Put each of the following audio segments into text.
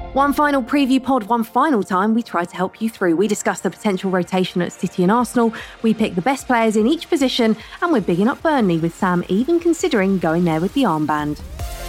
One final preview pod, one final time, we try to help you through. We discuss the potential rotation at City and Arsenal. We pick the best players in each position, and we're bigging up Burnley with Sam even considering going there with the armband.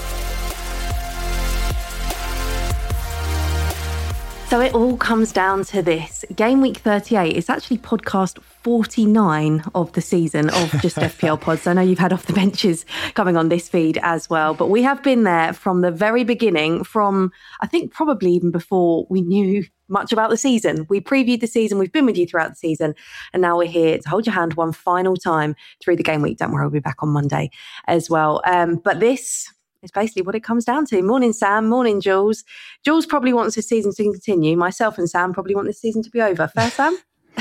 So it all comes down to this. Game week 38 is actually podcast 49 of the season of Just FPL Pods. I know you've had off the benches coming on this feed as well, but we have been there from the very beginning, from I think probably even before we knew much about the season. We previewed the season, we've been with you throughout the season, and now we're here to hold your hand one final time through the game week. Don't worry, we'll be back on Monday as well. But this... it's basically what it comes down to. Morning, Sam. Morning, Jules. Jules probably wants this season to continue. Myself and Sam probably want this season to be over. Fair, Sam?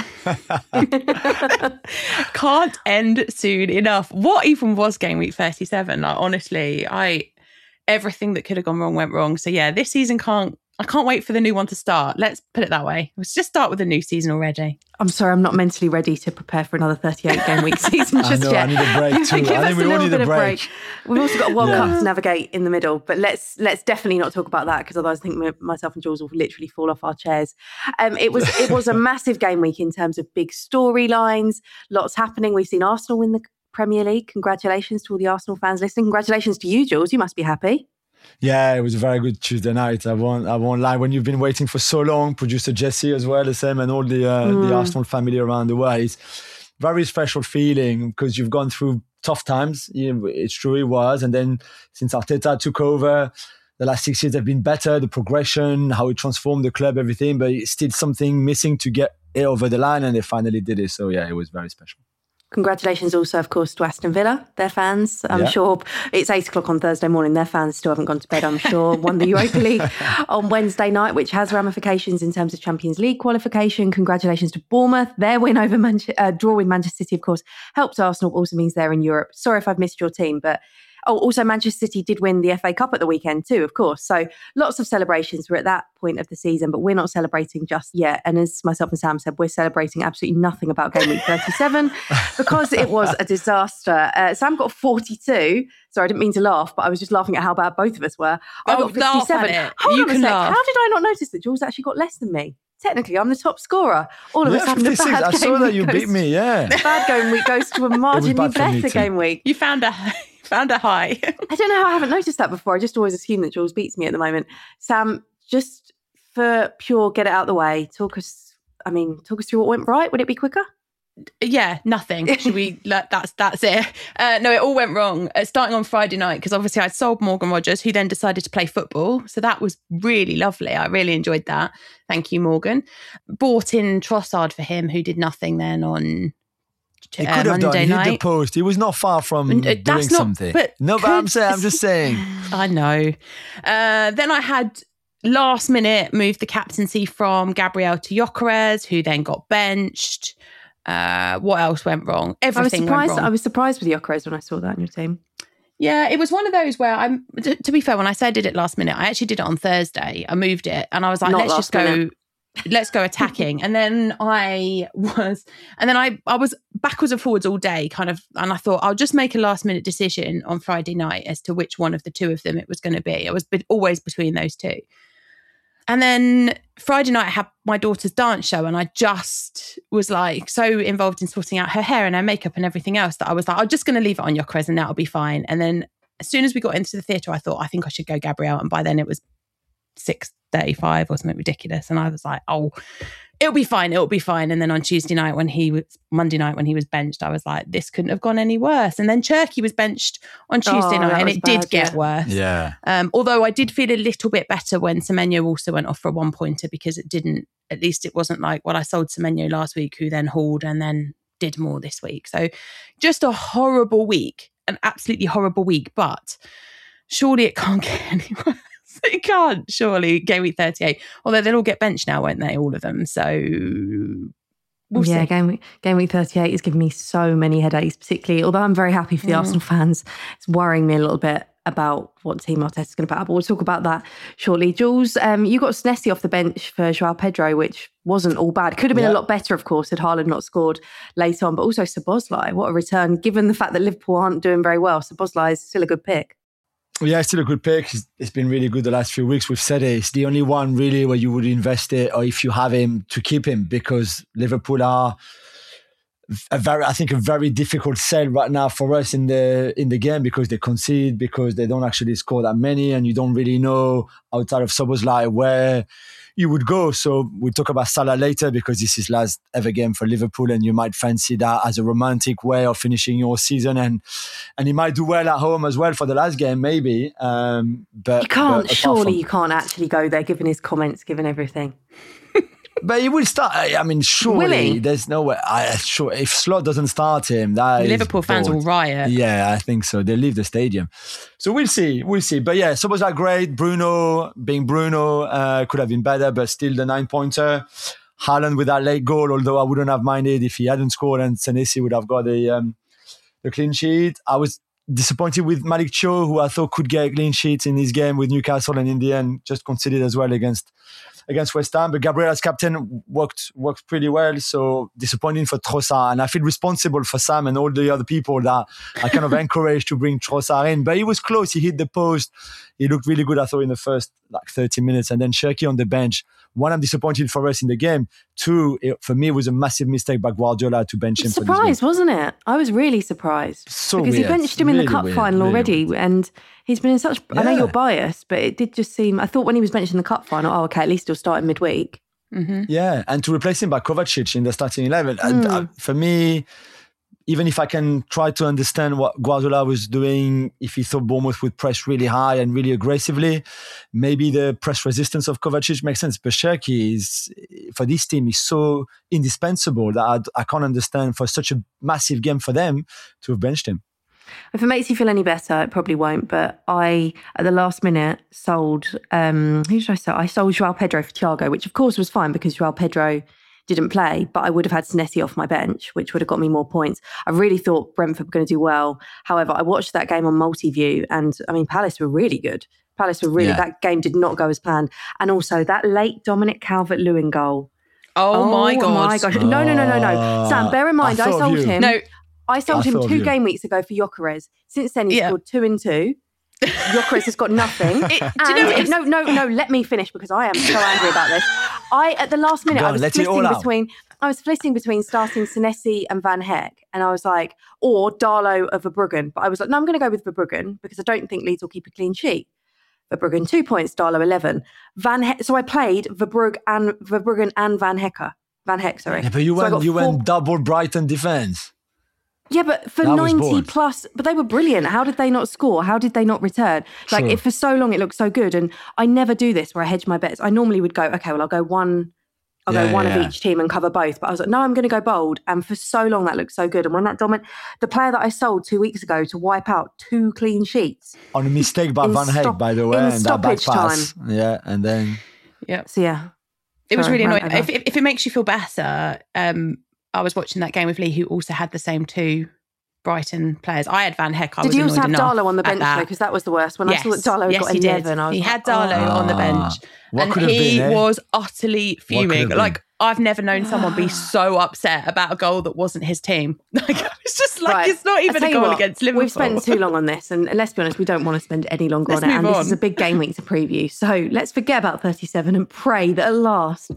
Can't end soon enough. What even was game week 37? Like, honestly, everything that could have gone wrong went wrong. So yeah, this season I can't wait for the new one to start. Let's put it that way. Let's just start with the new season already. I'm sorry, I'm not mentally ready to prepare for another 38 game week season just yet. I need a break too. I think we all need a break. We've also got a World Cup to navigate in the middle, but let's definitely not talk about that, because otherwise I think myself and Jules will literally fall off our chairs. It was a massive game week in terms of big storylines, lots happening. We've seen Arsenal win the Premier League. Congratulations to all the Arsenal fans listening. Congratulations to you, Jules. You must be happy. Yeah, it was a very good Tuesday night. I won't lie. When you've been waiting for so long, producer Jesse as well, the same, and all the Arsenal family around the world, it's very special feeling because you've gone through tough times. It's true, it was. And then since Arteta took over, the last 6 years have been better. The progression, how it transformed the club, everything, but it's still something missing to get it over the line, and they finally did it. So yeah, it was very special. Congratulations also, of course, to Aston Villa, their fans. I'm sure it's 8 o'clock on Thursday morning. Their fans still haven't gone to bed, I'm sure. Won the Europa League on Wednesday night, which has ramifications in terms of Champions League qualification. Congratulations to Bournemouth. Their win over draw with Manchester City, of course, helps Arsenal, also means they're in Europe. Sorry if I've missed your team, but... also Manchester City did win the FA Cup at the weekend too, of course. So lots of celebrations. We're at that point of the season, but we're not celebrating just yet. And as myself and Sam said, we're celebrating absolutely nothing about game week 37 because it was a disaster. Sam got 42. Sorry, I didn't mean to laugh, but I was just laughing at how bad both of us were. I got 57. Hold on a sec. Laugh. How did I not notice that Jules actually got less than me? Technically, I'm the top scorer. All of us having a bad game week. I saw that you beat me, Bad game week goes to a marginally better game week. You found a high. I don't know how I haven't noticed that before. I just always assume that Jules beats me at the moment. Sam, just for pure get it out the way, talk us through what went right. Would it be quicker? Yeah, nothing. Should we? That's it. No, it all went wrong. Starting on Friday night, because obviously I'd sold Morgan Rogers, who then decided to play football. So that was really lovely. I really enjoyed that. Thank you, Morgan. Bought in Trossard for him, who did nothing then on he could have Monday done. night. He hit the post. He was not far from doing something. But I'm just saying. I know. Then I had last minute moved the captaincy from Gabriel to Gyökeres, who then got benched. What else went wrong? Everything went wrong. I was surprised with Gyökeres when I saw that on your team. Yeah, it was one of those where to be fair, when I said I did it last minute, I actually did it on Thursday. I moved it and I was like, let's go attacking. And then I was backwards and forwards all day kind of, and I thought I'll just make a last minute decision on Friday night as to which one of the two of them it was going to be. I was always between those two. And then Friday night I had my daughter's dance show, and I just was like so involved in sorting out her hair and her makeup and everything else that I was like, I'm just going to leave it on Gyökeres and that'll be fine. And then as soon as we got into the theatre, I thought, I think I should go Gabriel. And by then it was 6:35 or something ridiculous. And I was like, oh, it'll be fine. And then on Monday night when he was benched, I was like, this couldn't have gone any worse. And then Cherki was benched on Tuesday night, and it did get worse. Yeah. Although I did feel a little bit better when Semenyo also went off for a 1-pointer, because at least it wasn't like, well, I sold Semenyo last week, who then hauled and then did more this week. So just a horrible week, an absolutely horrible week, but surely it can't get any worse. It can't, surely, game week 38. Although they'll all get benched now, won't they? All of them. So we'll see. Game week 38 is giving me so many headaches, particularly, although I'm very happy for the Arsenal fans. It's worrying me a little bit about what team Arteta's going to put up. But we'll talk about that shortly. Jules, you got Snessi off the bench for Joao Pedro, which wasn't all bad. Could have been a lot better, of course, had Haaland not scored late on. But also Szoboszlai, what a return. Given the fact that Liverpool aren't doing very well, Szoboszlai is still a good pick. Yeah, it's still a good pick. It's been really good the last few weeks. We've said it. It's the only one really where you would invest it, or if you have him, to keep him, because Liverpool are a very difficult sell right now for us in the game, because they concede, because they don't actually score that many, and you don't really know outside of Szoboszlai where you would go. So we'll talk about Salah later, because this is his last ever game for Liverpool, and you might fancy that as a romantic way of finishing your season, and he might do well at home as well for the last game, maybe. But you can't actually go there, given his comments, given everything. But he will start. I mean, surely there's no way. Sure, if Slot doesn't start him, Liverpool fans will riot. Yeah, I think so. They leave the stadium. So we'll see. But yeah, Szoboszlai great. Bruno could have been better, but still the 9-pointer. Haaland with that late goal, although I wouldn't have minded if he hadn't scored, and Senesi would have got the clean sheet. I was disappointed with Malick Thiaw, who I thought could get a clean sheet in his game with Newcastle, and in the end just conceded as well against West Ham. But Gabriel as captain worked pretty well. So disappointing for Trossard. And I feel responsible for Sam and all the other people that I kind of encouraged to bring Trossard in. But he was close. He hit the post. He looked really good, I thought, in the first 30 minutes. And then Cherki on the bench. One, I'm disappointed for us in the game. Two, for me, it was a massive mistake by Guardiola to bench him. Surprise, wasn't it? I was really surprised. Because weird. He benched him in the cup final already. Weird. And he's been in such... Yeah. I know you're biased, but it did just seem... I thought when he was benched in the cup final, okay, at least he'll start in midweek. Mm-hmm. Yeah, and to replace him by Kovacic in the starting 11. And for me... Even if I can try to understand what Guardiola was doing, if he thought Bournemouth would press really high and really aggressively, maybe the press resistance of Kovacic makes sense. But Cherki for this team is so indispensable that I can't understand, for such a massive game for them, to have benched him. If it makes you feel any better, it probably won't. But I, at the last minute, sold... who did I sell? I sold João Pedro for Thiago, which of course was fine because João Pedro didn't play, but I would have had Senesi off my bench, which would have got me more points. I really thought Brentford were going to do well. However, I watched that game on multi-view, and I mean, Palace were really good. That game did not go as planned. And also that late Dominic Calvert-Lewin goal. Oh my gosh. No. Sam, bear in mind, I sold him. No, I sold him 2 game weeks ago for Gyökeres. Since then, he scored 2 and 2. Gyökeres has got nothing. No, let me finish, because I am so angry about this. At the last minute, I was flitting between starting Senesi and Van Hecke, and I was like, or Darlow of Verbruggen. But I was like, no, I'm going to go with Verbruggen, because I don't think Leeds will keep a clean sheet. Verbruggen 2 points, Darlow 11. So I played Verbruggen and Van Hecke, sorry. Yeah, but you went double Brighton defence. Yeah, but for 90 plus, but they were brilliant. How did they not score? How did they not return? For so long, it looked so good. And I never do this where I hedge my bets. I normally would go, okay, well, I'll go one of each team and cover both. But I was like, no, I'm going to go bold. And for so long, that looked so good. And when the player that I sold 2 weeks ago to wipe out 2 clean sheets. On a mistake by Van Hecke, by the way. In stoppage time. Yeah, and then... Yeah. So, yeah. It was really annoying. If it makes you feel better... I was watching that game with Lee, who also had the same 2 Brighton players. I had Van Hecke. Did you also have Darlow on the bench, though? Because that was the worst. When I saw that Darlow got 11, he had Darlow on the bench. And he was utterly fuming. Like, I've never known someone be so upset about a goal that wasn't his team. Like, it's just like, it's not even a goal against Liverpool. We've spent too long on this, and let's be honest, we don't want to spend any longer on it. And this is a big game week to preview. So let's forget about 37 and pray that at last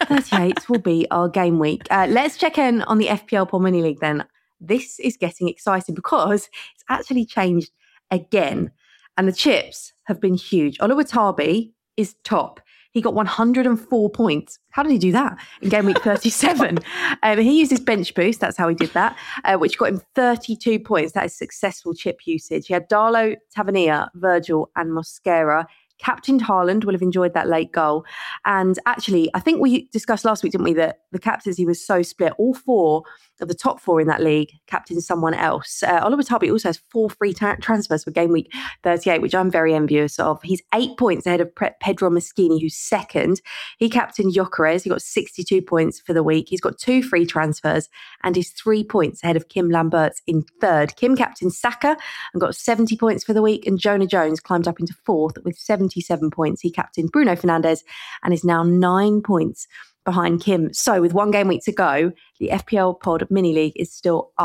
38 will be our game week. Let's check in on the FPL Pod Mini League then. This is getting exciting because it's actually changed again. And the chips have been huge. Oluwatabi is top. He got 104 points. How did he do that in game week 37? He used his bench boost. That's how he did that, which got him 32 points. That is successful chip usage. He had Darlow, Tavernier, Virgil and Mosquera. Captained Haaland, will have enjoyed that late goal. And actually, I think we discussed last week, didn't we, that the captaincy was so split. All 4 of the top 4 in that league captained someone else. Oluwatabi also has 4 free transfers for game week 38, which I'm very envious of. He's 8 points ahead of Pedro Moschini, who's second. He captained Gyökeres. He got 62 points for the week. He's got 2 free transfers and he's 3 points ahead of Kim Lamberts in third. Kim captained Saka and got 70 points for the week, and Jonah Jones climbed up into fourth with 77 points. He captained Bruno Fernandes and is now 9 points behind Kim. So with 1 game week to go, the FPL Pod Mini League is still up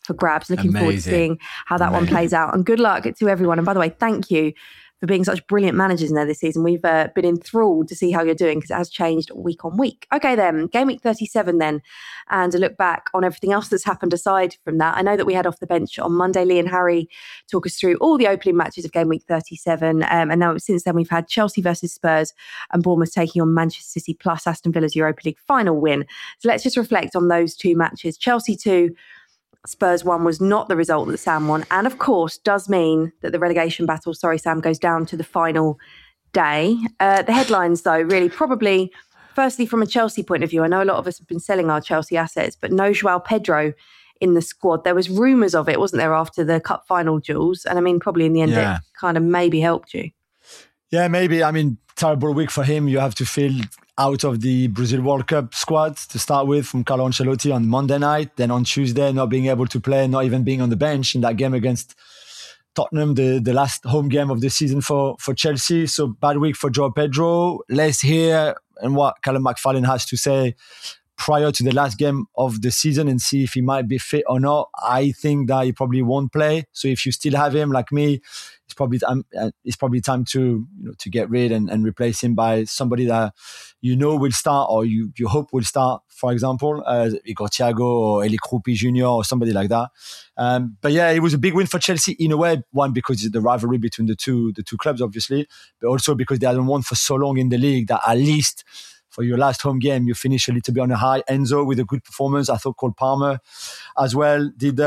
for grabs. Looking forward to seeing how that one plays out. And good luck to everyone. And by the way, thank you for being such brilliant managers in there this season. We've been enthralled to see how you're doing because it has changed week on week. Okay then, game week 37 then, and a look back on everything else that's happened aside from that. I know that we had off the bench on Monday, Lee and Harry talk us through all the opening matches of game week 37. And now since then we've had Chelsea versus Spurs and Bournemouth taking on Manchester City plus Aston Villa's Europa League final win. So let's just reflect on those two matches. Chelsea 2, Spurs 1 was not the result that Sam won, and of course does mean that the relegation battle, sorry Sam, goes down to the final day. The headlines though, really probably, firstly from a Chelsea point of view, I know a lot of us have been selling our Chelsea assets, but no Joao Pedro in the squad. There was rumours of it, wasn't there, after the cup final, Jules? And I mean, probably in the end it kind of maybe helped you. Yeah, maybe. I mean, terrible week for him. You have to feel out of the Brazil World Cup squad to start with from Carlo Ancelotti on Monday night. Then on Tuesday, not being able to play, not even being on the bench in that game against Tottenham, the last home game of the season for Chelsea. So bad week for Joao Pedro. Let's hear and what Callum McFarlane has to say prior to the last game of the season and see if he might be fit or not. I think that he probably won't play. So if you still have him like me, it's probably time to get rid and replace him by somebody that will start or you hope will start. For example, Igor Thiago or Eli Kroupi Jr. or somebody like that. But yeah, it was a big win for Chelsea in a way. One, because it's the rivalry between the two clubs, obviously, but also because they hadn't won for so long in the league that at least for your last home game, you finish a little bit on a high. Enzo with a good performance. I thought Cole Palmer as well did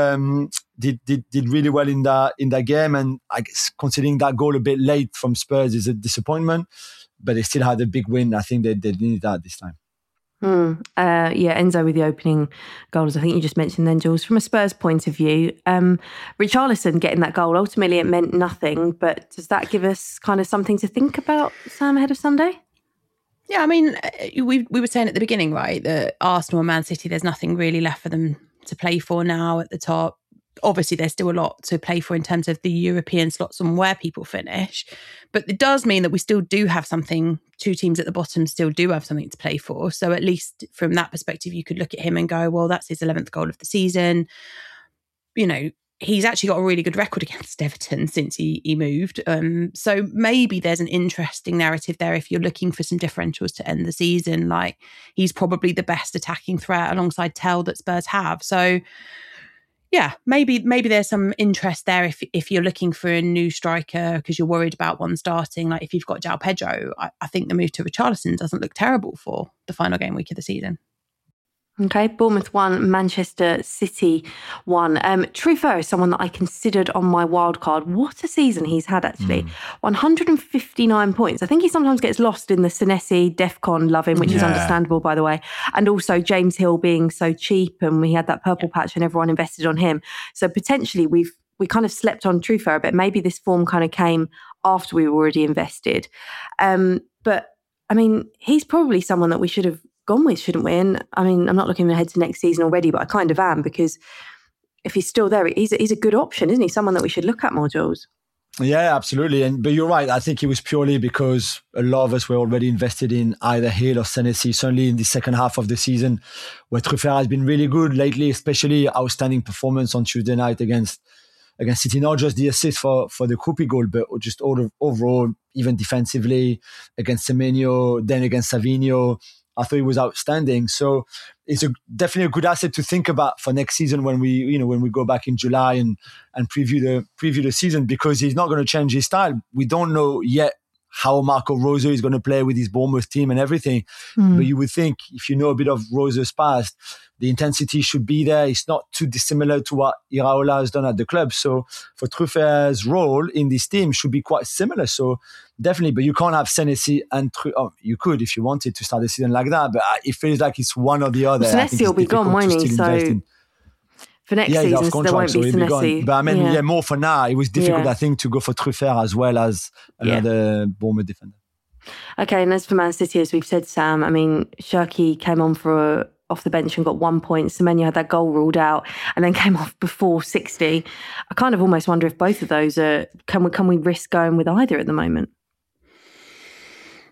really well in that game. And I guess considering that goal a bit late from Spurs is a disappointment, but they still had a big win. I think they needed that this time. Enzo with the opening goals. I think you just mentioned then, Jules. From a Spurs point of view, Richarlison getting that goal, ultimately it meant nothing, but does that give us kind of something to think about, Sam, ahead of Sunday? Yeah, I mean, we were saying at the beginning, right, that Arsenal and Man City, there's nothing really left for them to play for now at the top. Obviously, there's still a lot to play for in terms of the European slots and where people finish. But it does mean that we still do have something, two teams at the bottom still do have something to play for. So at least from that perspective, you could look at him and go, well, that's his 11th goal of the season. He's actually got a really good record against Everton since he moved. So maybe there's an interesting narrative there if you're looking for some differentials to end the season. Like, he's probably the best attacking threat alongside Tell that Spurs have. So yeah, maybe there's some interest there if you're looking for a new striker because you're worried about one starting. Like if you've got Joao Pedro, I think the move to Richarlison doesn't look terrible for the final game week of the season. Okay, Bournemouth 1, Manchester City 1. Truffaut is someone that I considered on my wild card. What a season he's had, actually. 159 points. I think he sometimes gets lost in the Senesi, Defcon love him, which is understandable, by the way. And also James Hill being so cheap, and we had that purple patch and everyone invested on him. So potentially we kind of slept on Truffaut a bit. Maybe this form kind of came after we were already invested. But, I mean, he's probably someone that we should have gone with, shouldn't we? And I mean, I'm not looking ahead to next season already, but I kind of am, because if he's still there, he's a good option, isn't he? Someone that we should look at more, Jules. Yeah, absolutely. But you're right. I think it was purely because a lot of us were already invested in either Hill or Senesi, certainly in the second half of the season, where Truffaut has been really good lately, especially outstanding performance on Tuesday night against City. Not just the assist for the Kroupi goal, but just overall, even defensively against Semenyo, then against Savinho. I thought he was outstanding. So it's definitely a good asset to think about for next season when we go back in July and preview the season, because he's not going to change his style. We don't know yet how Marco Rose is going to play with his Bournemouth team and everything. But you would think, if you know a bit of Rose's past, the intensity should be there. It's not too dissimilar to what Iraola has done at the club. So for Truffaut's role in this team should be quite similar. So definitely, but you can't have Senesi and you could if you wanted to start the season like that, but it feels like it's one or the other. Senesi will be gone, won't he? So for next season, there won't be Senesi. But I mean, more for now. It was difficult, I think, to go for Truffaut as well as another Bournemouth defender. Okay, and as for Man City, as we've said, Sam, I mean, Cherki came on off the bench and got 1 point. Semenyo had that goal ruled out and then came off before 60. I kind of almost wonder if both of those can we risk going with either at the moment?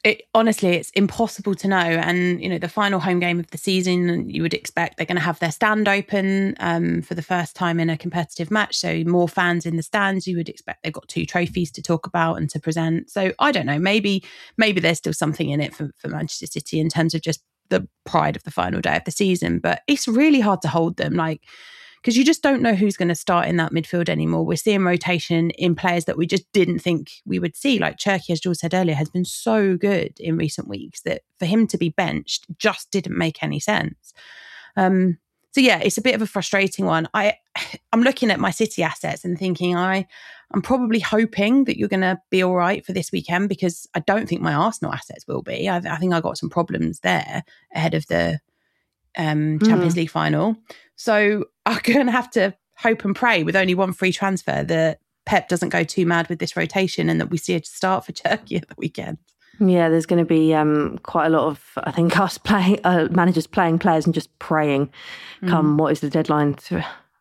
Honestly, it's impossible to know. And, the final home game of the season, you would expect they're going to have their stand open for the first time in a competitive match. So more fans in the stands, you would expect they've got 2 trophies to talk about and to present. So I don't know, maybe there's still something in it for Manchester City in terms of just the pride of the final day of the season. But it's really hard to hold them, because you just don't know who's going to start in that midfield anymore. We're seeing rotation in players that we just didn't think we would see. Like Cherki, as Jules said earlier, has been so good in recent weeks that for him to be benched just didn't make any sense. So yeah, it's a bit of a frustrating one. I'm looking at my City assets and thinking I'm probably hoping that you're going to be all right for this weekend, because I don't think my Arsenal assets will be. I think I got some problems there ahead of the Champions League final. So I'm going to have to hope and pray with only one free transfer that Pep doesn't go too mad with this rotation and that we see a start for Cherki at the weekend. Yeah, there's going to be quite a lot of, I think, us managers playing players and just praying come, what is the deadline? So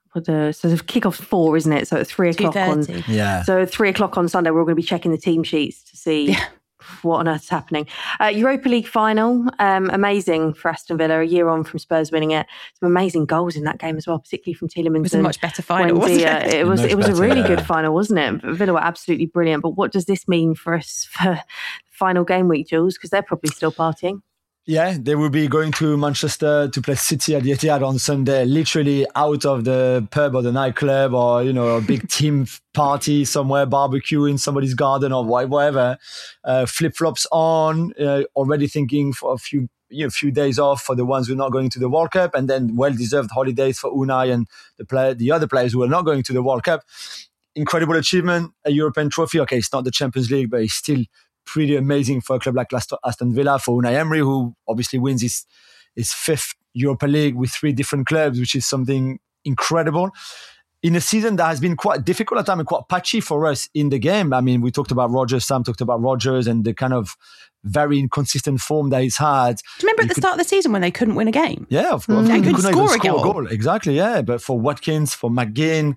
the kick-off's 4, isn't it? So at 3 o'clock So 3 o'clock on Sunday, we're all going to be checking the team sheets to see what on earth is happening. Europa League final, amazing for Aston Villa, a year on from Spurs winning it. Some amazing goals in that game as well, particularly from Tielemans. It was a much better final, wasn't it? It was a really good final, wasn't it? Villa were absolutely brilliant. But what does this mean for us for final game week, Jules? Because they're probably still partying. Yeah, they will be going to Manchester to play City at the Etihad on Sunday, literally out of the pub or the nightclub or, a big team party somewhere, barbecue in somebody's garden or whatever, flip-flops on, already thinking for a few days off for the ones who are not going to the World Cup, and then well-deserved holidays for Unai and the other players who are not going to the World Cup. Incredible achievement, a European trophy. Okay, it's not the Champions League, but it's still pretty amazing for a club like Aston Villa, for Unai Emery, who obviously wins his 5th Europa League with 3 different clubs, which is something incredible. In a season that has been quite difficult at times and quite patchy for us in the game. I mean, we talked about Rodgers, Sam talked about Rodgers and the kind of very inconsistent form that he's had. Do you remember at the start of the season when they couldn't win a game? Yeah, of course. They couldn't score a goal. Exactly, yeah. But for Watkins, for McGinn,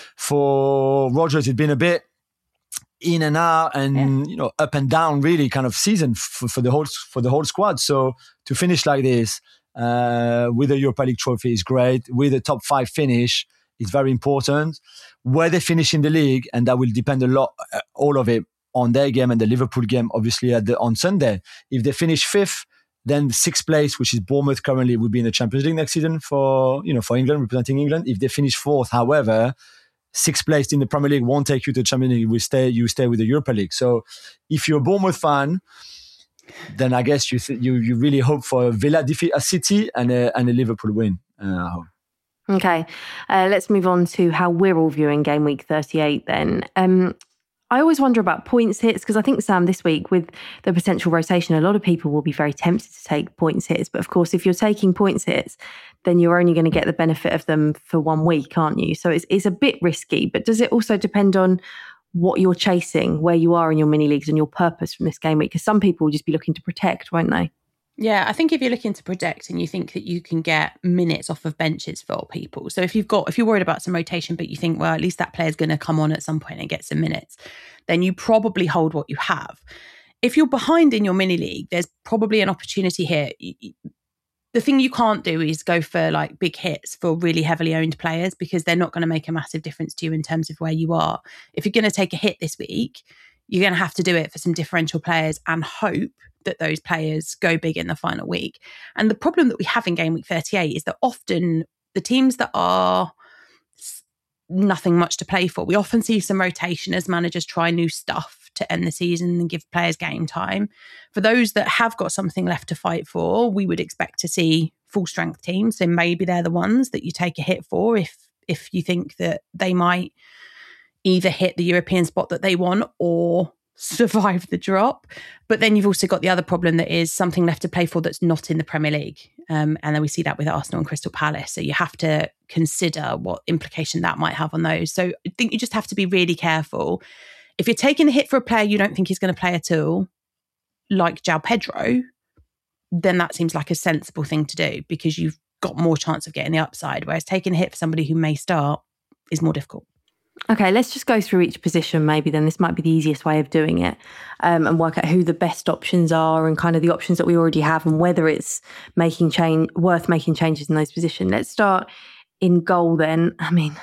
for Rodgers, it's been a bit in and out and up and down really kind of season for the whole squad. So to finish like this with a Europa League trophy is great. With a top 5 finish, it's very important. Where they finish in the league, and that will depend a lot, all of it, on their game and the Liverpool game, obviously on Sunday. If they finish 5th, then 6th place, which is Bournemouth currently, will be in the Champions League next season for England, representing England. If they finish 4th, however, 6th place in the Premier League won't take you to the Champions League. You stay with the Europa League. So if you're a Bournemouth fan, then I guess you really hope for a Villa defeat at City and a Liverpool win. Okay, let's move on to how we're all viewing game week 38 then. I always wonder about points hits, because I think, Sam, this week with the potential rotation, a lot of people will be very tempted to take points hits. But of course, if you're taking points hits, then you're only going to get the benefit of them for 1 week, aren't you? So it's a bit risky. But does it also depend on what you're chasing, where you are in your mini leagues and your purpose from this game week? Because some people will just be looking to protect, won't they? Yeah, I think if you're looking to protect and you think that you can get minutes off of benches for people. So if you're worried about some rotation, but you think, well, at least that player's going to come on at some point and get some minutes, then you probably hold what you have. If you're behind in your mini league, there's probably an opportunity here. The thing you can't do is go for like big hits for really heavily owned players, because they're not going to make a massive difference to you in terms of where you are. If you're going to take a hit this week, you're going to have to do it for some differential players and hope that those players go big in the final week. And the problem that we have in game week 38 is that often the teams that are nothing much to play for, we often see some rotation as managers try new stuff to end the season and give players game time. For those that have got something left to fight for, we would expect to see full strength teams. So maybe they're the ones that you take a hit for if you think that they might either hit the European spot that they want or survive the drop. But then you've also got the other problem that is something left to play for that's not in the Premier League. And then we see that with Arsenal and Crystal Palace. So you have to consider what implication that might have on those. So I think you just have to be really careful. If you're taking a hit for a player you don't think he's going to play at all, like João Pedro, then that seems like a sensible thing to do, because you've got more chance of getting the upside. Whereas taking a hit for somebody who may start is more difficult. Okay, let's just go through each position maybe then. This might be the easiest way of doing it, and work out who the best options are and kind of the options that we already have and whether it's worth making changes in those positions. Let's start in goal then. I mean,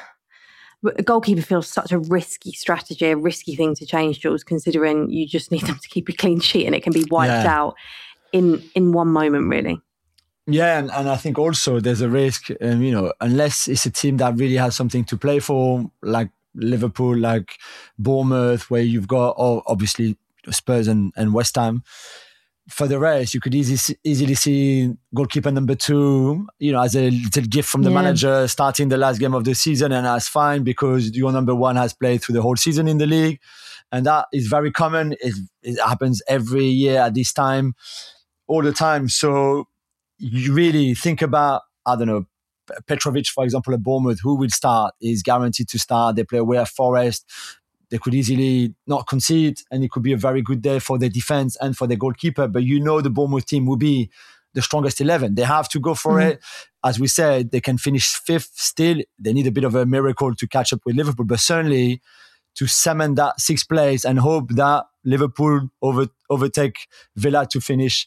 a goalkeeper feels such a risky strategy, a risky thing to change, Jules, considering you just need them to keep a clean sheet and it can be wiped out in one moment, really. Yeah, and I think also there's a risk, unless it's a team that really has something to play for, like Liverpool, like Bournemouth, where you've got obviously Spurs and West Ham. For the rest, you could easily see goalkeeper number 2, as a little gift from the manager, starting the last game of the season, and that's fine because your number 1 has played through the whole season in the league, and that is very common. It happens every year at this time, all the time. So you really think about, I don't know, Petrovic, for example, at Bournemouth, who will start, is guaranteed to start. They play away at Forest. They could easily not concede, and it could be a very good day for their defense and for their goalkeeper. But the Bournemouth team will be the strongest 11. They have to go for it. As we said, they can finish 5th still. They need a bit of a miracle to catch up with Liverpool, but certainly to cement that 6th place and hope that Liverpool overtake Villa to finish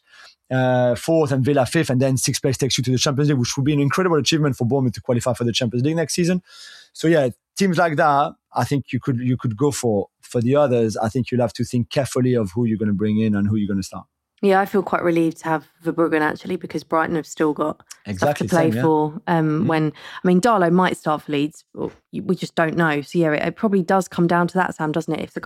4th and Villa 5th, and then 6th place takes you to the Champions League, which would be an incredible achievement for Bournemouth to qualify for the Champions League next season. So teams like that, I think you could go for. For the others, I think you'll have to think carefully of who you're going to bring in and who you're going to start. Yeah, I feel quite relieved to have Verbruggen actually, because Brighton have still got stuff to play for. Darlow might start for Leeds, we just don't know. So it probably does come down to that, Sam, doesn't it? If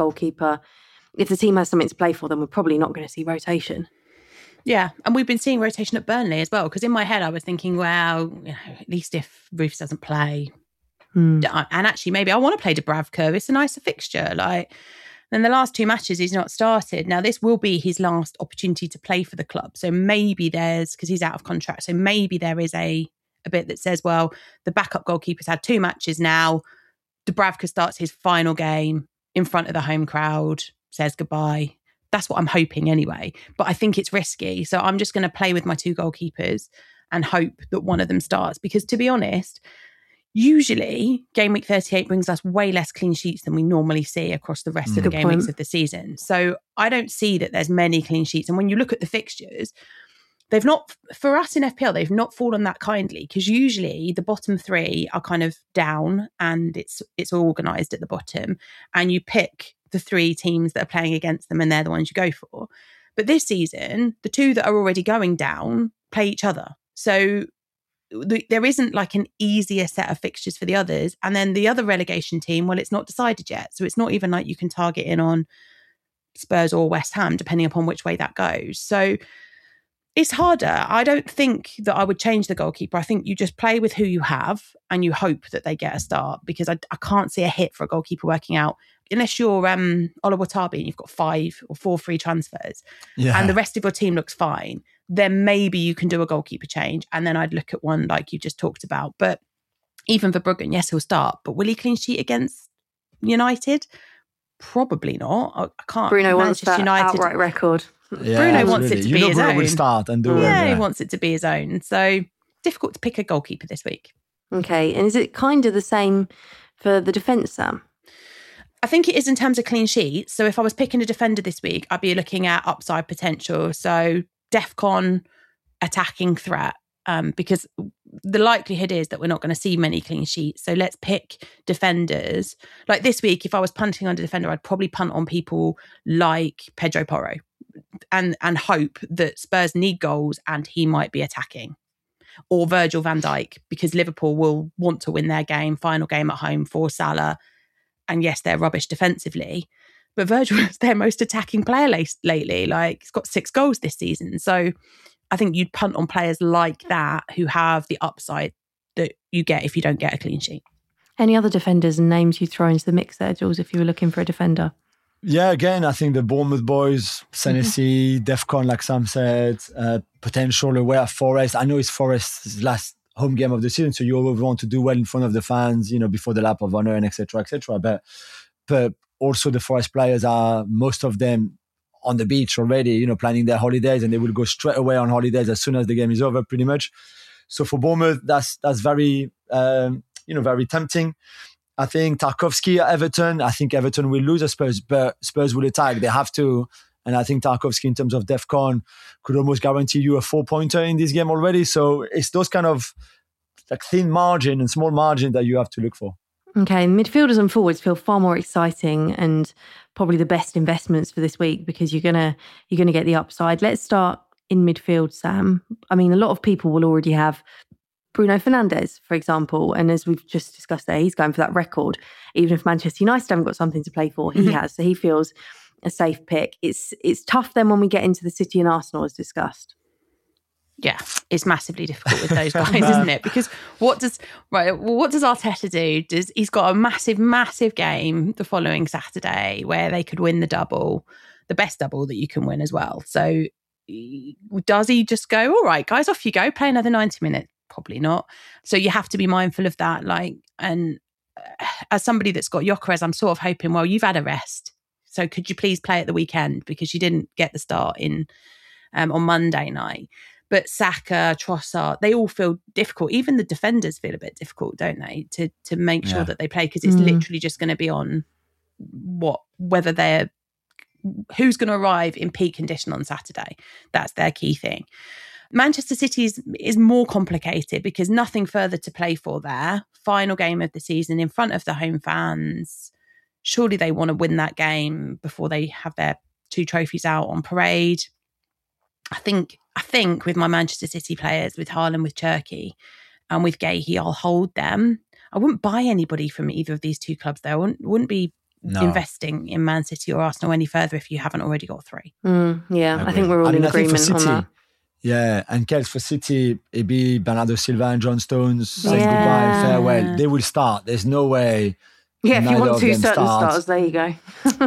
the team has something to play for, then we're probably not going to see rotation. Yeah, and we've been seeing rotation at Burnley as well, because in my head I was thinking, well, at least if Roofs doesn't play, and actually maybe I want to play Dubravka, it's a nicer fixture. Then the last 2 matches he's not started. Now this will be his last opportunity to play for the club, so maybe because he's out of contract, so maybe there is a bit that says, well, the backup goalkeeper's had 2 matches now, Dubravka starts his final game in front of the home crowd, says goodbye. That's what I'm hoping anyway. But I think it's risky. So I'm just going to play with my 2 goalkeepers and hope that one of them starts. Because to be honest, usually game week 38 brings us way less clean sheets than we normally see across the rest of the game weeks of the season. So I don't see that there's many clean sheets. And when you look at the fixtures, they've not, for us in FPL, they've not fallen that kindly, because usually the bottom 3 are kind of down and it's organised at the bottom, and you pick the 3 teams that are playing against them and they're the ones you go for. But this season, the 2 that are already going down play each other. So there isn't like an easier set of fixtures for the others. And then the other relegation team, well, it's not decided yet. So it's not even like you can target in on Spurs or West Ham, depending upon which way that goes. So it's harder. I don't think that I would change the goalkeeper. I think you just play with who you have and you hope that they get a start, because I can't see a hit for a goalkeeper working out unless you're Ola Watabi and you've got 5 or 4 free transfers and the rest of your team looks fine, then maybe you can do a goalkeeper change. And then I'd look at one like you just talked about. But even Verbruggen, yes, he'll start, but will he clean sheet against United? Probably not. I can't. Bruno wants that outright record. Yeah, Bruno wants it to be his own. Will start and do he wants it to be his own. So difficult to pick a goalkeeper this week. Okay, and is it kind of the same for the defence, Sam? I think it is in terms of clean sheets. So if I was picking a defender this week, I'd be looking at upside potential. So DEFCON attacking threat, because the likelihood is that we're not going to see many clean sheets. So let's pick defenders. Like this week, if I was punting on a defender, I'd probably punt on people like Pedro Porro and hope that Spurs need goals and he might be attacking. Or Virgil van Dijk, because Liverpool will want to win their final game at home for Salah. And yes, they're rubbish defensively, but Virgil is their most attacking player lately. Like, he's got 6 goals this season. So I think you'd punt on players like that who have the upside that you get if you don't get a clean sheet. Any other defenders and names you'd throw into the mix there, Jules, if you were looking for a defender? Yeah, again, I think the Bournemouth boys, Senesi, DEFCON, like Sam said, potential away at Forest. I know it's Forest's last home game of the season, so you always want to do well in front of the fans, before the lap of honour and etc. But also the Forest players are, most of them, on the beach already, planning their holidays, and they will go straight away on holidays as soon as the game is over, pretty much. So for Bournemouth, that's very very tempting. I think Tarkowski at Everton. I think Everton will lose at Spurs, but Spurs will attack. They have to. And I think Tarkowski, in terms of DEFCON, could almost guarantee you a 4-pointer in this game already. So it's those kind of like thin margin and small margin that you have to look for. Okay, midfielders and forwards feel far more exciting and probably the best investments for this week because you're gonna get the upside. Let's start in midfield, Sam. I mean, a lot of people will already have Bruno Fernandes, for example, and as we've just discussed there, he's going for that record. Even if Manchester United haven't got something to play for, he has. So he feels a safe pick. It's tough then when we get into the City and Arsenal as discussed. Yeah, it's massively difficult with those guys, isn't it? Because what does Arteta do? He's got a massive game the following Saturday where they could win the double, the best double that you can win as well. So does he just go, all right, guys, off you go, play another 90 minutes? Probably not. So you have to be mindful of that. And as somebody that's got Gyökeres, I'm sort of hoping, well, you've had a rest. So could you please play at the weekend because you didn't get the start on Monday night. But Saka, Trossard, they all feel difficult. Even the defenders feel a bit difficult, don't they? To make sure that they play because it's literally just going to be on who's going to arrive in peak condition on Saturday. That's their key thing. Manchester City is more complicated because nothing further to play for there. Final game of the season in front of the home fans. Surely they want to win that game before they have their 2 trophies out on parade. I think with my Manchester City players, with Haaland, with Cherki, and with Guehi, I'll hold them. I wouldn't buy anybody from either of these 2 clubs there. I wouldn't be investing in Man City or Arsenal any further if you haven't already got 3. I think we're all in agreement on that. Yeah, and Kels for City, it'd be Bernardo Silva and John Stones saying goodbye and farewell. They will start. There's no way. Yeah, if you want 2 certain starters, there you go.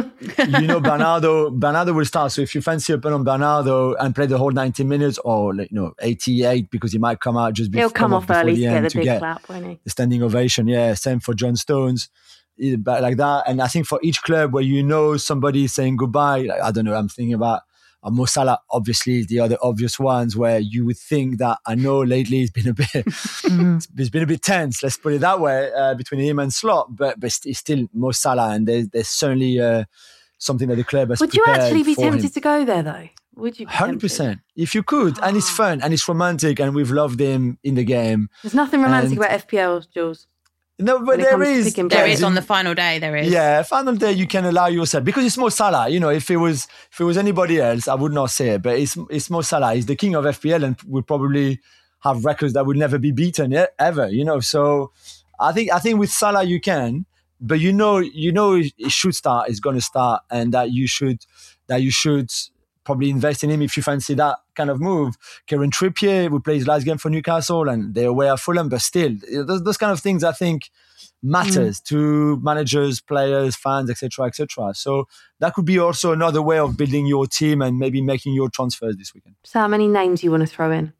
Bernardo will start. So if you fancy open on Bernardo and play the whole 90 minutes or 88 because he might come out just before. He'll come off early to get the big clap, won't he? The standing ovation. Yeah, same for John Stones. Like that. And I think for each club where somebody is saying goodbye, I don't know, I'm thinking about Mo Salah, obviously the other obvious ones where you would think that I know lately it's been a bit it's been a bit tense, let's put it that way, between him and Slot, but it's still Mo Salah, and there's certainly something that the club has prepared. Would you actually be tempted to go there though? Would you? 100%. If you could, and it's fun and it's romantic, and we've loved him in the game. There's nothing romantic about FPL, Jules. No, but there is on the final day. There is. Yeah, final day you can allow yourself because it's Mo Salah. If it was anybody else, I would not say it. But it's Mo Salah. He's the king of FPL and will probably have records that will never be beaten ever. So I think with Salah you can, but it should start. It's going to start, and that you should probably invest in him if you fancy that kind of move. Kieran Trippier will play his last game for Newcastle and they're away at Fulham, but still, those kind of things I think matters to managers, players, fans, etc., etc. So that could be also another way of building your team and maybe making your transfers this weekend. Sam, any names you want to throw in?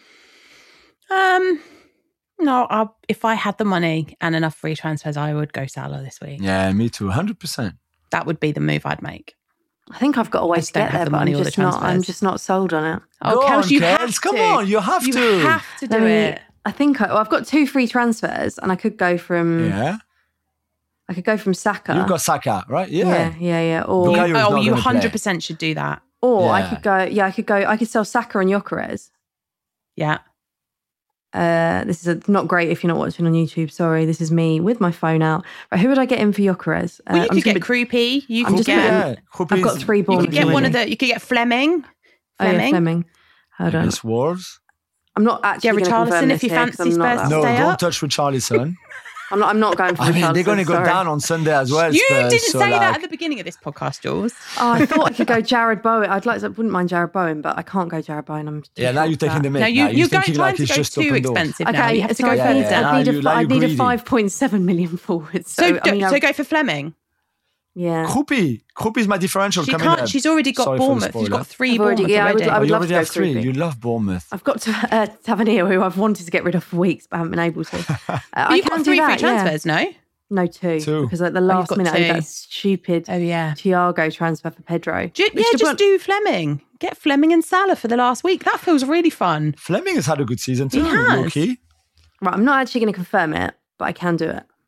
No, if I had the money and enough free transfers, I would go Salah this week. Yeah, me too, 100%. That would be the move I'd make. I think I've got a way to get there, but I'm just not sold on it. Oh, Kels, you have to. Come on, you have to. You have to do it. I think I've got 2 free transfers, and I could go from. Yeah. I could go from Saka. You've got Saka, right? Yeah. Yeah. Or you 100% should do that. Or I could go. Yeah, I could sell Saka and Gyökeres. Yeah. This is not great if you're not watching on YouTube. Sorry, this is me with my phone out. Right, who would I get in for Gyökeres? Well, you could get Krupi. I've got 3 balls. You could get you could get Fleming. Fleming. Hold on. Wolves. I'm not actually going to confirm this if you fancy Spurs to No, stay don't up. touch Richarlison. I'm not going for Richarlison. They're going to go down on Sunday as well. You didn't say that at the beginning of this podcast, Jules. I thought I could go Jared Bowen. I wouldn't mind Jared Bowen, but I can't go Jared Bowen. Now you're taking the mic. No, you're going to go too expensive. Okay, you have to go further down. I need a 5.7 million forward. So go for Fleming. Yeah. Krupi's my differential coming up. She's already got Bournemouth. She's got 3 Bournemouth already. I would love to go 3. You love Bournemouth. I've got Tavernier, who I've wanted to get rid of for weeks, but haven't been able to. You've got 3 free transfers, no? No, 2. Because at the last minute, I did that stupid Thiago transfer for Pedro. Just do Fleming. Get Fleming and Salah for the last week. That feels really fun. Fleming has had a good season too. He has. Low-key. Right, I'm not actually going to confirm it, but I can do it.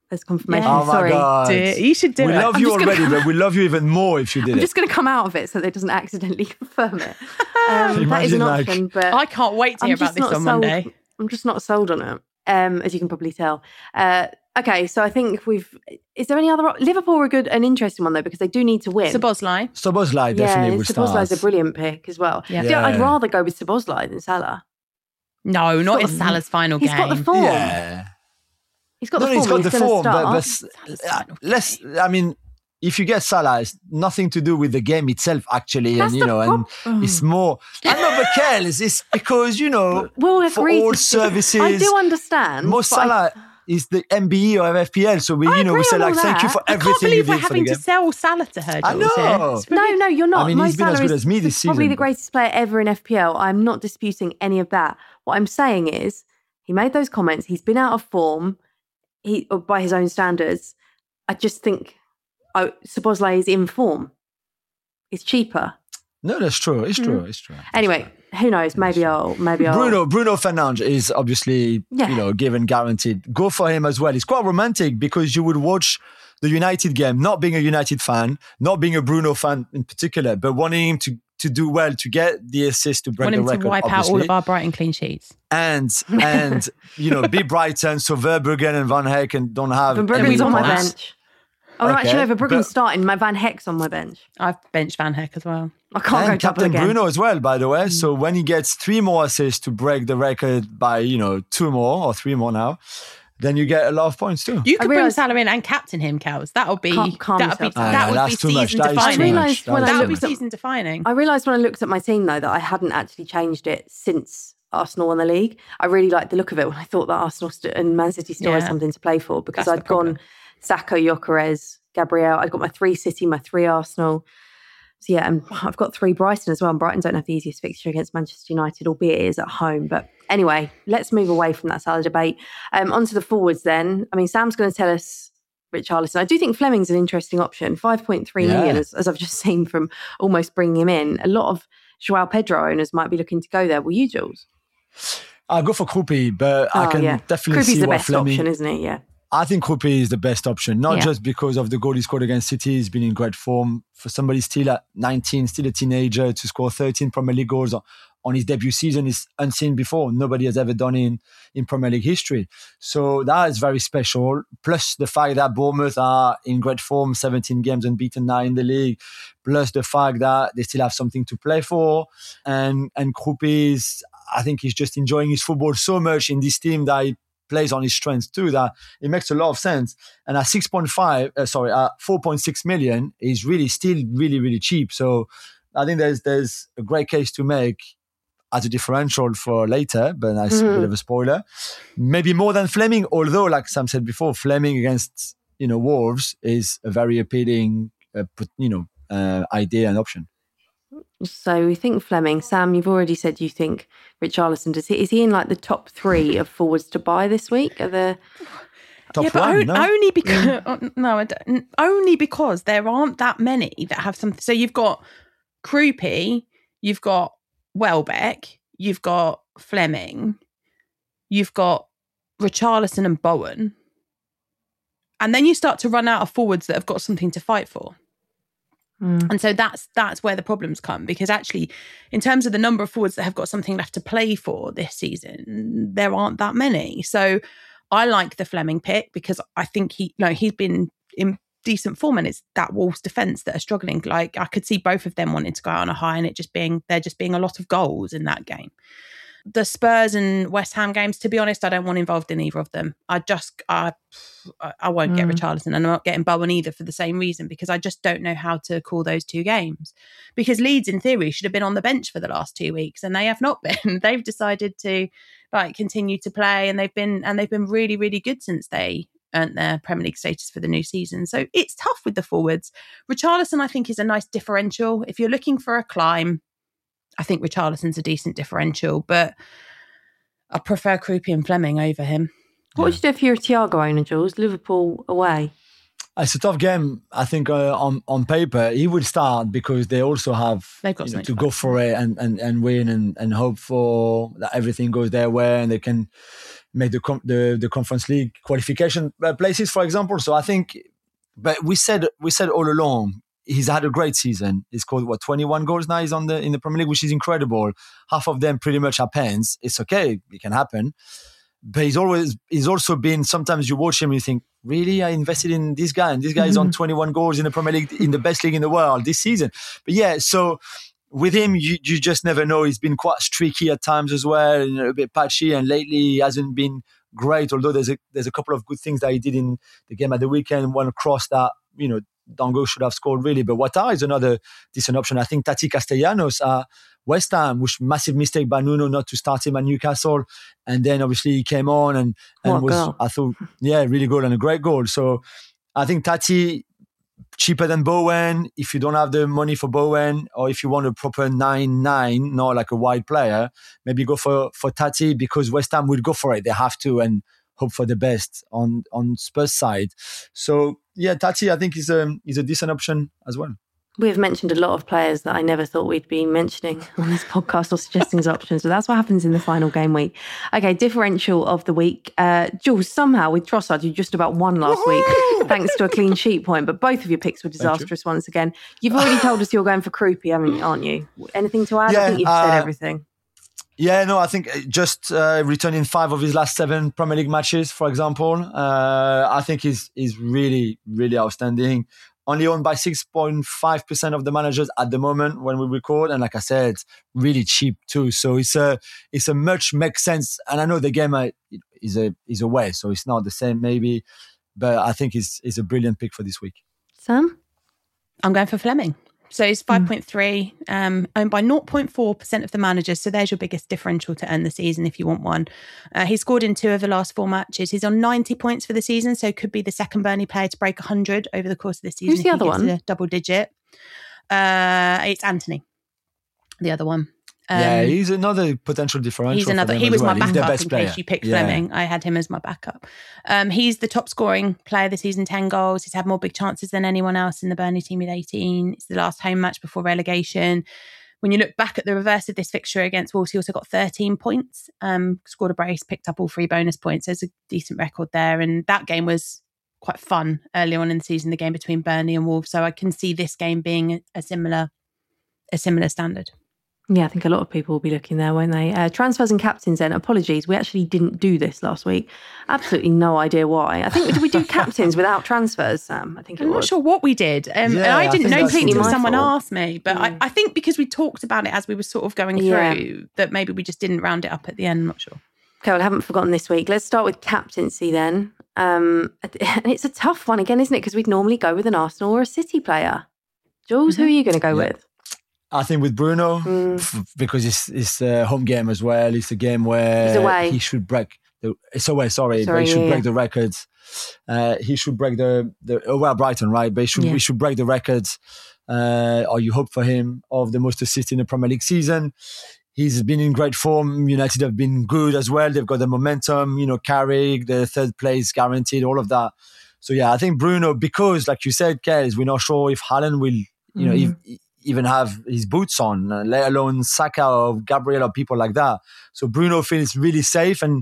as confirmation. Yeah. Oh Sorry. my God. You should do it. We love you already, but we love you even more if you did I'm it. just going to come out of it so that it doesn't accidentally confirm it. That is an option, but I can't wait to hear about this on Monday. I'm just not sold on it, as you can probably tell. Okay, so I think is there any other... Liverpool are an interesting one, though, because they do need to win. Szoboszlai definitely would start. Szoboszlai's a brilliant pick as well. Yeah. I'd rather go with Szoboszlai than Salah. No, not in Salah's final game. He's got the form. Yeah. He's got the form, but I mean, if you get Salah, it's nothing to do with the game itself, actually. That's and it's more... I know, but Kel, it's because, we'll agree for all services... I do understand. Most Salah... is the MBE or FPL, so we say like thank you for everything. I can't believe we're having to sell Salah to her. I know. No, you're not. I mean, he's been as good as me this season. Probably the greatest player ever in FPL. I'm not disputing any of that. What I'm saying is, he made those comments. He's been out of form. By his own standards. I just think Szoboszlai is in form. It's cheaper. No, that's true. It's true. It's true. Anyway, who knows? Maybe I'll. Bruno Fernandes is obviously, given guaranteed. Go for him as well. It's quite romantic because you would watch the United game, not being a United fan, not being a Bruno fan in particular, but wanting him to do well, to get the assist to break the record. To wipe obviously. Out all of our Brighton clean sheets. And be Brighton, so Verbruggen and Van Heck don't have. Verbruggen's on my bench. Oh, okay. Actually, Verbruggen's starting. My Van Heck's on my bench. I've benched Van Heck as well. I can't go double Captain again. Bruno as well, by the way. So when he gets 3 more assists to break the record by 2 more or 3 more now, then you get a lot of points too. You could bring Salah in and captain him, Kels. That would be season defining. I realised when I looked at my team though that I hadn't actually changed it since Arsenal won the league. I really liked the look of it when I thought that Arsenal and Man City still had something to play for, because I'd gone Saka, Gyökeres, Gabriel. I'd got my 3 City, my 3 Arsenal. So and I've got 3 Brighton as well. And Brighton don't have the easiest fixture against Manchester United, albeit it is at home. But anyway, let's move away from that Salah debate. Onto the forwards then. I mean, Sam's going to tell us Richarlison. I do think Fleming's an interesting option. 5.3 million, as I've just seen from almost bringing him in. A lot of João Pedro owners might be looking to go there. Will you, Jules? I'll go for Krupi, but I can definitely see Krupi's the what best Fleming... option, isn't he? Yeah. I think Krupi is the best option, not just because of the goal he scored against City. He's been in great form. For somebody still at 19, still a teenager, to score 13 Premier League goals on his debut season is unseen before. Nobody has ever done it in Premier League history. So that is very special. Plus the fact that Bournemouth are in great form, 17 games unbeaten now in the league. Plus the fact that they still have something to play for. And Krupi is, I think he's just enjoying his football so much in this team that he plays on his strengths too, that it makes a lot of sense. And at 4.6 million is really still really, really cheap. So I think there's a great case to make as a differential for later, but that's a bit of a spoiler. Maybe more than Fleming, although like Sam said before, Fleming against Wolves is a very appealing idea and option. So we think Fleming. Sam, you've already said you think Richarlison. Is he in like the top 3 of forwards to buy this week? Are the top 1? Only because only because there aren't that many that have something. So you've got Krupi, you've got Welbeck, you've got Fleming, you've got Richarlison and Bowen, and then you start to run out of forwards that have got something to fight for. And so that's where the problems come, because actually in terms of the number of forwards that have got something left to play for this season, there aren't that many. So I like the Fleming pick because I think he's been in decent form, and it's that Wolves defence that are struggling. Like I could see both of them wanting to go out on a high, and there just being a lot of goals in that game. The Spurs and West Ham games, to be honest, I don't want involved in either of them. I won't get Richarlison, and I'm not getting Bowen either for the same reason, because I just don't know how to call those 2 games. Because Leeds, in theory, should have been on the bench for the last 2 weeks, and they have not been. They've decided to continue to play, and they've been really, really good since they earned their Premier League status for the new season. So it's tough with the forwards. Richarlison, I think, is a nice differential. If you're looking for a climb, I think Richarlison's a decent differential, but I prefer Krupi and Fleming over him. What would you do if you're a Thiago owner, Jules? Liverpool away. It's a tough game. I think on paper he would start, because they also have to go for it and win and hope for that everything goes their way, and they can made the Conference League qualification places, for example. So I think, but we said all along, he's had a great season. He's scored 21 goals now. He's in the Premier League, which is incredible. Half of them pretty much are pens. It's okay, it can happen. But he's also been, sometimes you watch him and you think, really, I invested in this guy, and this guy is on 21 goals in the Premier League, in the best league in the world this season. But yeah, so with him, you just never know. He's been quite streaky at times as well, a bit patchy, and lately he hasn't been great, although there's a couple of good things that he did in the game at the weekend. One cross that, Dango should have scored really, but Ouattara is another decent option. I think Tati Castellanos at West Ham, which massive mistake by Nuno not to start him at Newcastle, and then obviously he came on and was goal. I thought, really good and a great goal. So I think Tati, cheaper than Bowen. If you don't have the money for Bowen, or if you want a proper 9-9, not like a wide player, maybe go for Tati, because West Ham will go for it. They have to, and hope for the best on Spurs side. So yeah, Tati, I think is a decent option as well. We've mentioned a lot of players that I never thought we'd be mentioning on this podcast or suggesting as options, but that's what happens in the final game week. Okay, differential of the week. Jules, somehow with Trossard, you just about won last week, thanks to a clean sheet point, but both of your picks were disastrous once again. You've already told us you're going for Kruppi, aren't you? Anything to add? Yeah, I think you've said everything. Yeah, no, I think just returning 5 of his last 7 Premier League matches, for example, I think is really, really outstanding. Only owned by 6.5% of the managers at the moment when we record, and like I said, really cheap too. So it's a much makes sense. And I know the game is away, so it's not the same maybe, but I think it's a brilliant pick for this week. Sam, I'm going for Fleming. So he's 5.3, owned by 0.4% of the managers. So there's your biggest differential to end the season if you want one. He scored in 2 of the last 4 matches. He's on 90 points for the season, so could be the second Burnley player to break 100 over the course of the season. Who's the other one? A double digit. It's Anthony, the other one. He's another potential differential. He's another. He was my backup in case you picked Yeah. Fleming. I had him as my backup. He's the top scoring player this season, 10 goals. He's had more big chances than anyone else in the Burnley team with 18. It's the last home match before relegation. When you look back at the reverse of this fixture against Wolves, he also got 13 points, scored a brace, picked up all 3 bonus points. There's a decent record there. And that game was quite fun early on in the season, the game between Burnley and Wolves. So I can see this game being a similar standard. Yeah, I think a lot of people will be looking there, won't they? Transfers and captains then. Apologies, we actually didn't do this last week. Absolutely no idea why. I think, did we do captains without transfers, Sam? I think it was. I'm not sure what we did. And I didn't know until someone asked me. But I think because we talked about it as we were sort of going through, that maybe we just didn't round it up at the end. I'm not sure. Okay, well, I haven't forgotten this week. Let's start with captaincy then. And it's a tough one again, isn't it? Because we'd normally go with an Arsenal or a City player. Jules, who are you going to go with? I think with Bruno, because it's a home game as well. It's a game where he should break it's away. But he should break the records. He should break Brighton, right? But he should break the records. Or you hope for him of the most assists in the Premier League season. He's been in great form. United have been good as well. They've got the momentum. Carrick, the 3rd place guaranteed, all of that. So yeah, I think Bruno, because like you said, Kez, we're not sure if Haaland will, even have his boots on, let alone Saka or Gabriel or people like that. So Bruno feels really safe, and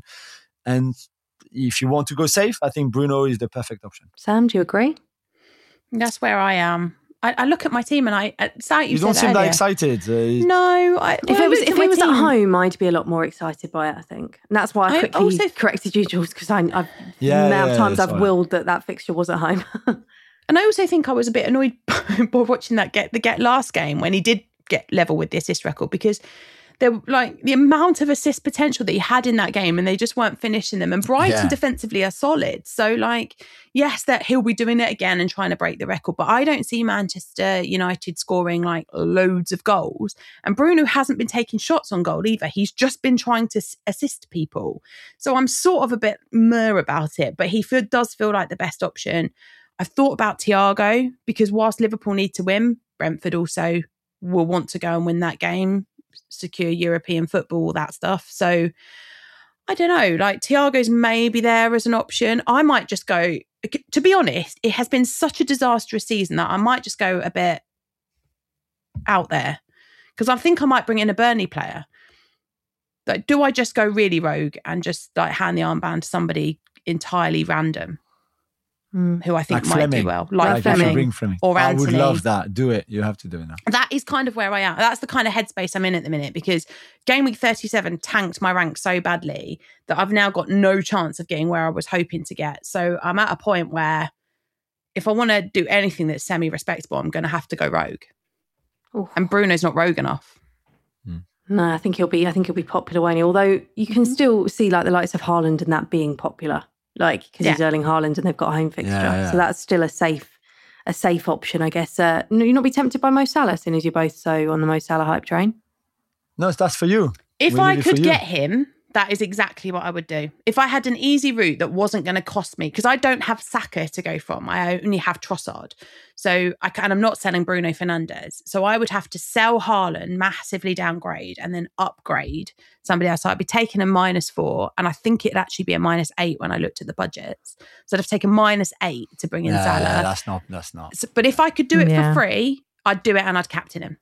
if you want to go safe, I think Bruno is the perfect option. Sam, do you agree? That's where I am. I look at my team and you don't seem that excited. No, if it was at home, I'd be a lot more excited by it. I think, and that's why I quickly corrected you, Jules, because I've times I've willed that fixture was at home. And I also think I was a bit annoyed by watching the last game when he did get level with the assist record, because there the amount of assist potential that he had in that game, and they just weren't finishing them. And Brighton defensively are solid, so yes, that he'll be doing it again and trying to break the record. But I don't see Manchester United scoring loads of goals. And Bruno hasn't been taking shots on goal either. He's just been trying to assist people. So I'm sort of a bit meh about it. But he does feel like the best option. I've thought about Thiago, because whilst Liverpool need to win, Brentford also will want to go and win that game, secure European football, all that stuff. So I don't know, Thiago's maybe there as an option. I might just go, to be honest, it has been such a disastrous season that I might just go a bit out there, because I think I might bring in a Burnley player. Like, do I just go really rogue and just like hand the armband to somebody entirely random who I think like might Fleming. do well? Like Fleming or Anthony. I would love that. Do it. You have to do it now. That is kind of where I am. That's the kind of headspace I'm in at the minute, because game week 37 tanked my rank so badly that I've now got no chance of getting where I was hoping to get. So I'm at a point where if I want to do anything that's semi-respectable, I'm going to have to go rogue. Ooh. And Bruno's not rogue enough. No, I think he'll be popular, won't he? Although you can still see like the likes of Haaland and that being popular, like because he's Erling Haaland and they've got a home fixture, so that's still a safe option, I guess. You're not be tempted by Mo Salah, seeing as you're both so on the Mo Salah hype train. No, that's for you. If I could get him, that is exactly what I would do. If I had an easy route that wasn't going to cost me, because I don't have Saka to go from, I only have Trossard. So I'm not selling Bruno Fernandes. So I would have to sell Haaland, massively downgrade, and then upgrade somebody else. So I'd be taking a -4, and I think it'd actually be a -8 when I looked at the budgets. So I'd have taken -8 to bring in Salah. Yeah, that's not. So, but if I could do it for free, I'd do it and I'd captain him.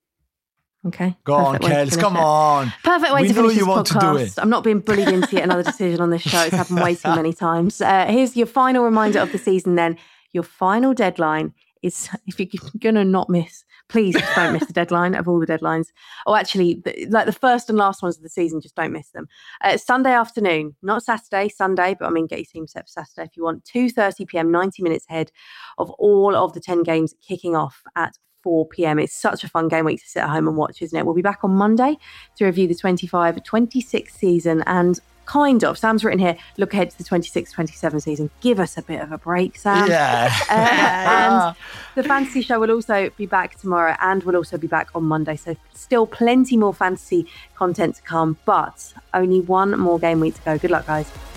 Okay. Go on, Kels. Come on. Perfect way to finish this podcast. To do it. I'm not being bullied into yet another decision on this show. It's happened way too many times. Here's your final reminder of the season then. Your final deadline is, if you're going to not miss, please just don't miss the deadline of all the deadlines. Or actually, like the first and last ones of the season, just don't miss them. Sunday afternoon, not Saturday, Sunday, but I mean, get your team set for Saturday if you want. 2:30 p.m, 90 minutes ahead of all of the 10 games kicking off at 4 p.m. It's such a fun game week to sit at home and watch, isn't it? We'll be back on Monday to review the 25-26 season and kind of, Sam's written here, look ahead to the 26-27 season. Give us a bit of a break, Sam. Yeah. And the fantasy show will also be back tomorrow and will also be back on Monday. So still plenty more fantasy content to come, but only one more game week to go. Good luck, guys.